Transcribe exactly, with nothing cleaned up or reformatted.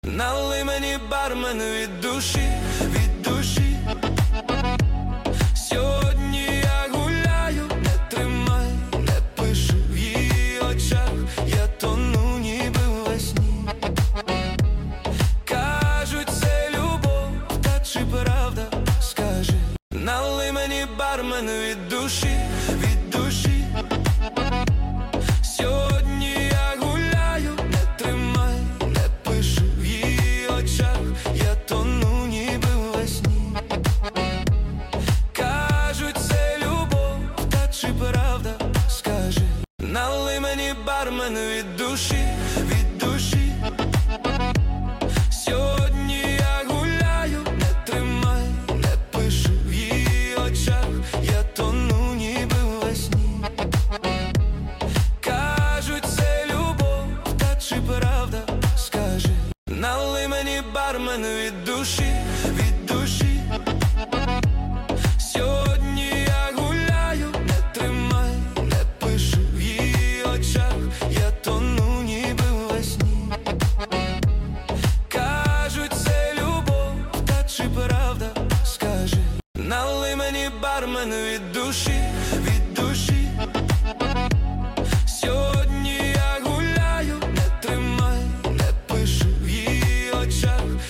Налий мені, бармен, від душі, від душі. Сьогодні я гуляю, не тримай, не пиши в її очах. Я тону ніби у весні. Кажуть, це любов, та чи правда, скажи. Налий мені, бармен, від душі, від душі. Сьогодні я гуляю, не тримай, не пиши в її очах. Я тону ніби у весні. Кажуть, це любов, та чи правда, скажи. Налий мені, бармен, від душі, від душі. Сьогодні я гуляю, не тримай, не пиши в її очах. Я тону ніби у весні. Кажуть, це любов, та чи правда, скажи. Налий мені, бармен, від душі, від душі. Сьогодні я гуляю, не тримай, не пиши в її очах. Я тону ніби у весні. Кажуть, це любов, та чи правда, скажи. Налий мені, бармен, від душі, від